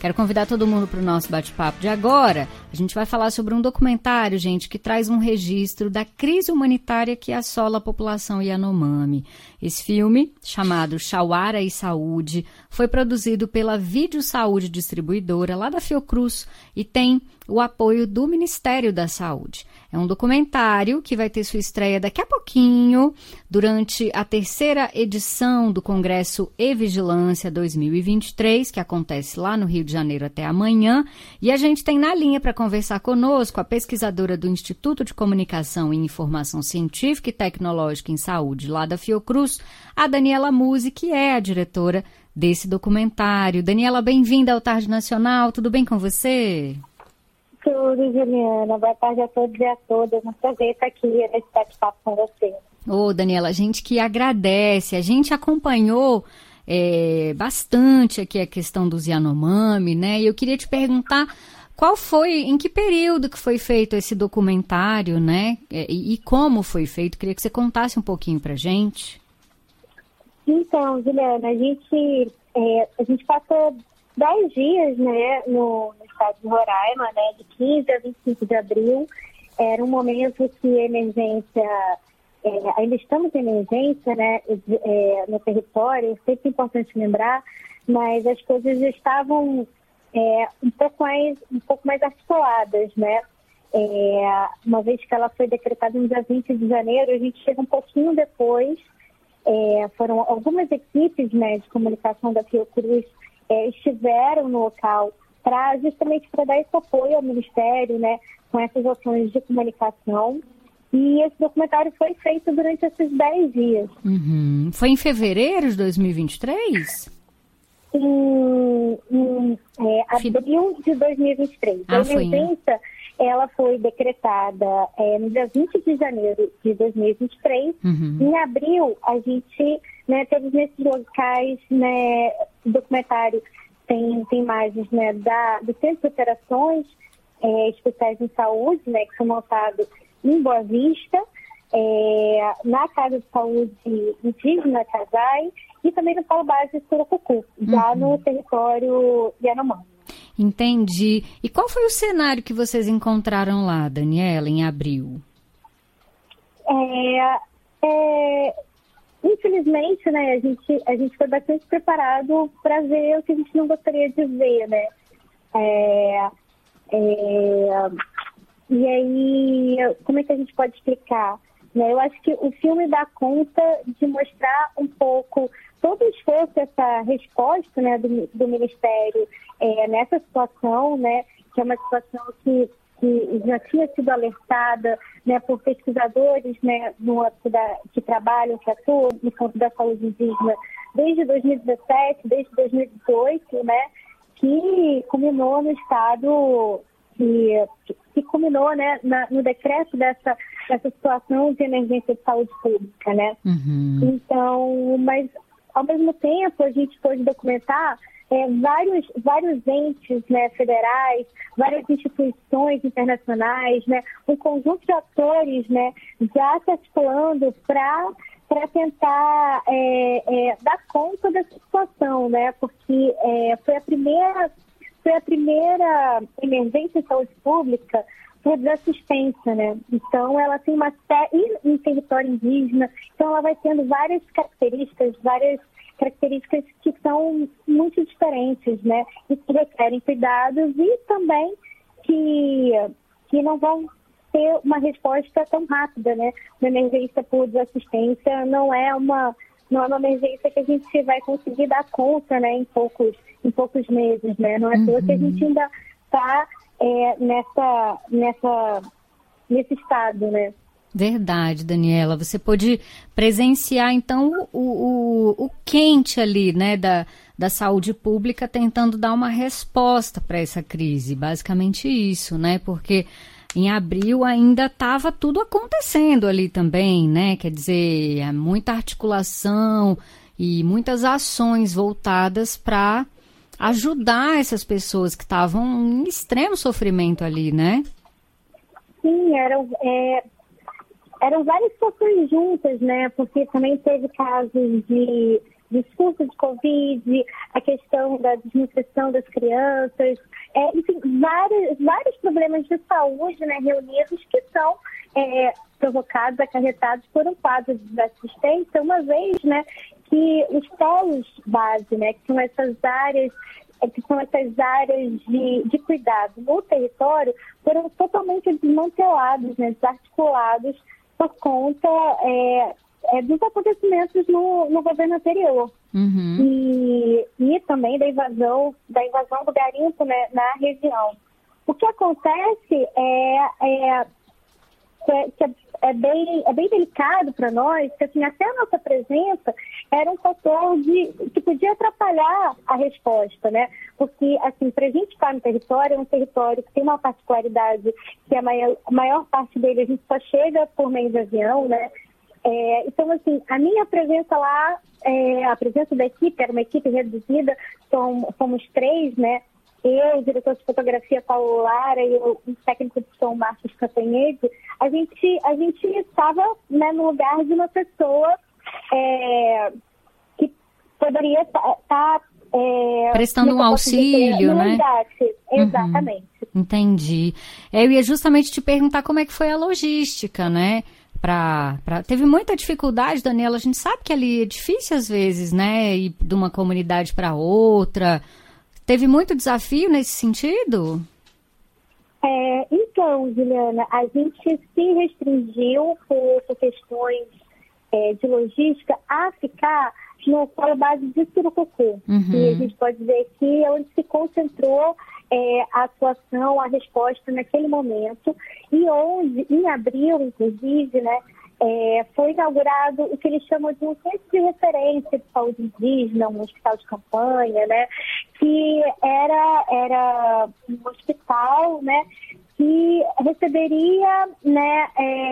Quero convidar todo mundo para o nosso bate-papo de agora. A gente vai falar sobre um documentário, gente, que traz um registro da crise humanitária que assola a população Yanomami. Esse filme, chamado Chauara e Saúde, foi produzido pela Vídeo Saúde Distribuidora, lá da Fiocruz, e tem o apoio do Ministério da Saúde. É um documentário que vai ter sua estreia daqui a pouquinho, durante a 3ª edição do Congresso E-Vigilância 2023, que acontece lá no Rio de Janeiro até amanhã. E a gente tem na linha para conversar conosco a pesquisadora do Instituto de Comunicação e Informação Científica e Tecnológica em Saúde, lá da Fiocruz, a Daniela Musi, que é a diretora desse documentário. Daniela, bem-vinda ao Tarde Nacional, tudo bem com você? Tudo, Juliana. Boa tarde a todos e a todas. Um prazer estar aqui nesse bate-papo com você. Ô, Daniela, a gente que agradece. A gente acompanhou bastante aqui a questão dos Yanomami, né? E eu queria te perguntar em que período que foi feito esse documentário, né? E como foi feito? Queria que você contasse um pouquinho pra gente. Então, Juliana, a gente passou 10 dias, né, no estado de Roraima, né, de 15 a 25 de abril. Era um momento que a emergência, ainda estamos em emergência, né, no território, sempre importante lembrar, mas as coisas já estavam um pouco mais articuladas, né. Uma vez que ela foi decretada no dia 20 de janeiro, a gente chega um pouquinho depois. Foram algumas equipes, né, de comunicação da Fiocruz estiveram no local justamente para dar esse apoio ao Ministério, né, com essas ações de comunicação. E esse documentário foi feito durante esses 10 dias. Uhum. Foi em fevereiro de 2023? Abril de 2023. A emergência, ela foi decretada no dia 20 de janeiro de 2023. Uhum. Em abril, a gente, né, teve nesses locais, né, o documentário tem imagens, né, do Centro de Operações Especiais em Saúde, né, que foi montado em Boa Vista, na Casa de Saúde Indígena Casai e também no Polo Base de Surucucu, já no território Yanomami. Entendi. E qual foi o cenário que vocês encontraram lá, Daniela, em abril? Infelizmente, né, a gente foi bastante preparado para ver o que a gente não gostaria de ver, né? E aí, como é que a gente pode explicar? Eu acho que o filme dá conta de mostrar um pouco todo o esforço, essa resposta, né, do Ministério nessa situação, né, que é uma situação que já tinha sido alertada, né, por pesquisadores, né, que trabalham, que atuam no campo da saúde indígena desde 2017, desde 2018, né, que culminou no estado que culminou, né, no decreto dessa situação de emergência de saúde pública, né? Uhum. Então, mas ao mesmo tempo a gente pôde documentar vários entes, né, federais, várias instituições internacionais, né, um conjunto de atores, né, já se articulando para tentar dar conta dessa situação, né, porque foi a primeira emergência de saúde pública por desassistência, né? Então, ela tem em território indígena, então ela vai tendo várias características que são muito diferentes, né? E que requerem cuidados e também que não vão ter uma resposta tão rápida, né? Uma emergência por desassistência não é uma emergência que a gente vai conseguir dar conta, né? Em poucos meses, né? Não é à toa que a gente ainda está nesse estado, né? Verdade, Daniela. Você pôde presenciar, então, o quente ali, né, da saúde pública tentando dar uma resposta para essa crise. Basicamente isso, né? Porque em abril ainda estava tudo acontecendo ali também, né? Quer dizer, muita articulação e muitas ações voltadas para ajudar essas pessoas que estavam em extremo sofrimento ali, né? Sim, eram várias situações juntas, né? Porque também teve casos de do surto de Covid, a questão da desnutrição das crianças, enfim, vários problemas de saúde, né, reunidos que são provocados, acarretados por um quadro de desassistência, uma vez, né, que os polos base, né, que são essas áreas de cuidado no território, foram totalmente desmantelados, né, desarticulados por conta dos acontecimentos no governo anterior. Uhum. E também da invasão do garimpo, né, na região. O que acontece é bem delicado para nós, porque assim, até a nossa presença era um fator que podia atrapalhar a resposta, né? Porque, assim, para a gente estar no território, é um território que tem uma particularidade, que a maior parte dele a gente só chega por meio de avião, né? Então, assim, a minha presença lá, a presença da equipe, era uma equipe reduzida, fomos 3, né? Eu, o diretor de fotografia Paulo Lara e o técnico de som Marcos Castanhede, a gente estava, né, no lugar de uma pessoa que poderia estar prestando um auxílio, né? Exatamente. Uhum. Entendi. Eu ia justamente te perguntar como é que foi a logística, né? Teve muita dificuldade, Daniela. A gente sabe que ali é difícil às vezes, né? Ir de uma comunidade para outra. Teve muito desafio nesse sentido? Então, Juliana, a gente se restringiu por questões de logística a ficar no polo base de Surucucu. Uhum. E a gente pode dizer que é onde se concentrou a atuação, a resposta naquele momento, e onde, em abril, inclusive, né, foi inaugurado o que eles chamam de um centro de referência de saúde indígena, um hospital de campanha, né, que era um hospital, né, que receberia, né,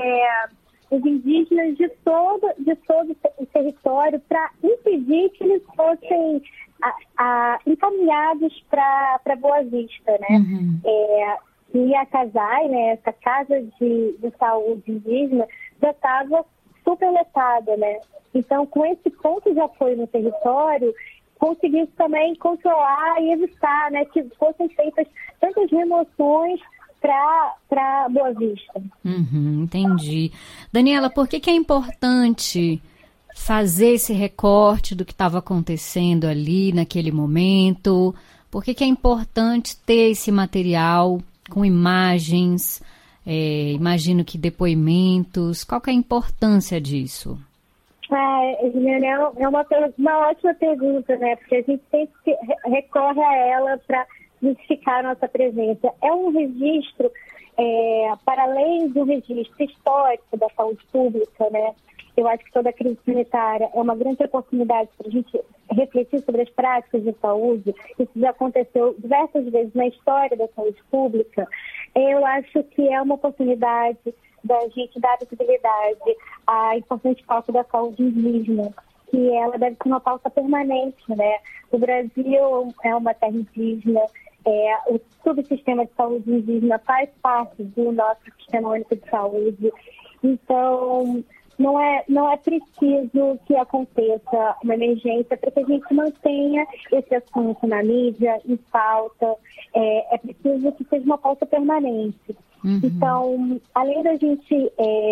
os indígenas de todo o território para impedir que eles fossem encaminhados para Boa Vista, né? Uhum. E a CASAI, né, essa casa de saúde indígena, já estava super lotada, né? Então, com esse ponto de apoio no território, conseguiu também controlar e evitar, né, que fossem feitas tantas remoções para Boa Vista. Uhum, entendi. Daniela, por que é importante fazer esse recorte do que estava acontecendo ali naquele momento? Por que é importante ter esse material com imagens, imagino que depoimentos? Qual que é a importância disso? Juliana, é uma ótima pergunta, né? Porque a gente sempre recorre a ela para justificar a nossa presença. É um registro, para além do registro histórico da saúde pública, né? Eu acho que toda a crise sanitária é uma grande oportunidade para a gente refletir sobre as práticas de saúde. Isso já aconteceu diversas vezes na história da saúde pública. Eu acho que é uma oportunidade da gente dar visibilidade à importante pauta da saúde indígena, que ela deve ser uma pauta permanente, né? O Brasil é uma terra indígena, o subsistema de saúde indígena faz parte do nosso sistema único de saúde. Então, não é preciso que aconteça uma emergência para que a gente mantenha esse assunto na mídia, em pauta. É preciso que seja uma pauta permanente. Uhum. Então, além da gente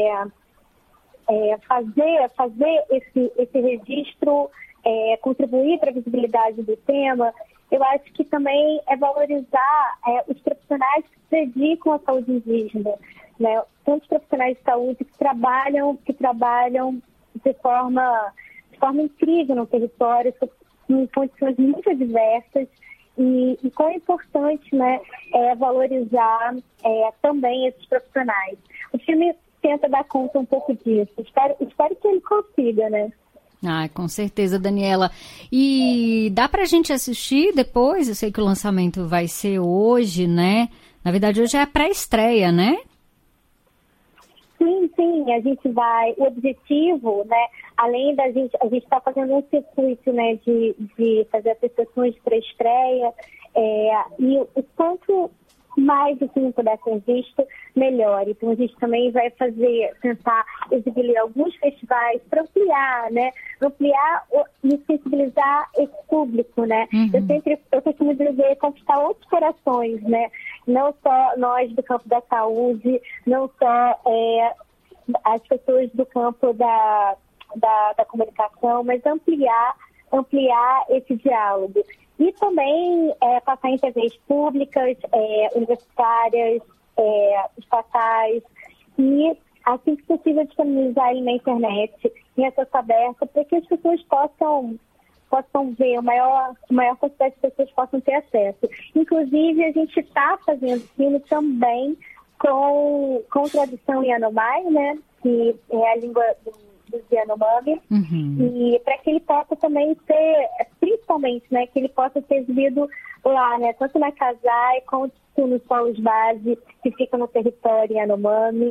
fazer esse registro, contribuir para a visibilidade do tema, eu acho que também é valorizar os profissionais que se dedicam à saúde indígena, né? Tantos profissionais de saúde que trabalham de forma incrível no território, em condições muito diversas, e quão importante, né, é valorizar também esses profissionais. O filme tenta dar conta um pouco disso. Espero que ele consiga, né? Com certeza, Daniela. E dá pra gente assistir depois? Eu sei que o lançamento vai ser hoje, né? Na verdade, hoje é a pré-estreia, né? Sim, a gente vai. O objetivo, né? Além da gente, a gente está fazendo um circuito, né? De fazer essas sessões de pré-estreia. E o ponto mais o filme puder ser visto, melhor. Então a gente também vai tentar exibir em alguns festivais para ampliar, né? Ampliar e sensibilizar esse público, né? Eu costumo dizer, conquistar outros corações, né? Não só nós do campo da saúde, não só as pessoas do campo da comunicação, mas ampliar esse diálogo. E também passar em TVs públicas, universitárias, estatais, e assim que possível disponibilizar ele na internet, em acesso aberto, para que as pessoas possam ver, a maior quantidade de pessoas possam ter acesso. Inclusive, a gente está fazendo filme também com tradução em Yanomami, né, que é a língua do Yanomami, e para que ele possa também ser, principalmente, né, que ele possa ser exibido lá, né, tanto na Casai quanto nos polos base que ficam no território Yanomami.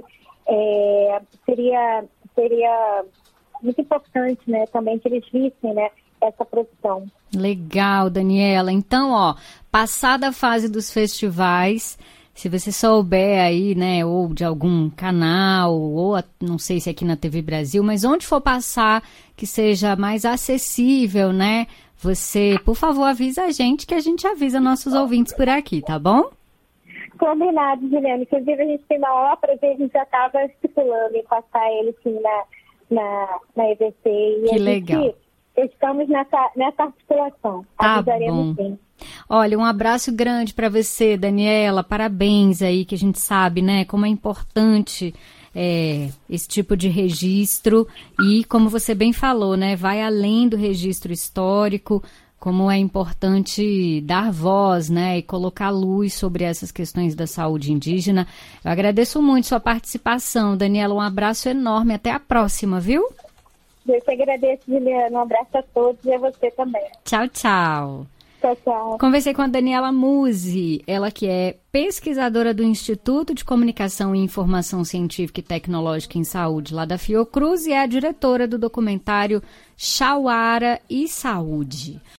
Seria muito importante, né, também que eles vissem, né, essa produção. Legal, Daniela. Então, passada a fase dos festivais, se você souber aí, né, ou de algum canal, ou não sei se aqui na TV Brasil, mas onde for passar que seja mais acessível, né, você, por favor, avisa a gente, que a gente avisa nossos ouvintes por aqui, tá bom? Combinado, Juliana. Inclusive, a gente tem uma maior prazer, a gente já estava estipulando em passar ele, sim, na EBC. E que legal. Estamos nessa articulação. Tá bom. Sim. Olha, um abraço grande para você, Daniela. Parabéns aí, que a gente sabe, né, como é importante esse tipo de registro. E, como você bem falou, né, vai além do registro histórico, como é importante dar voz, né, e colocar luz sobre essas questões da saúde indígena. Eu agradeço muito sua participação, Daniela. Um abraço enorme. Até a próxima, viu? Eu te agradeço, Juliana. Um abraço a todos e a você também. Tchau, tchau. Tchau, tchau. Conversei com a Daniela Musi, ela que é pesquisadora do Instituto de Comunicação e Informação Científica e Tecnológica em Saúde, lá da Fiocruz, e é a diretora do documentário Chauara e Saúde.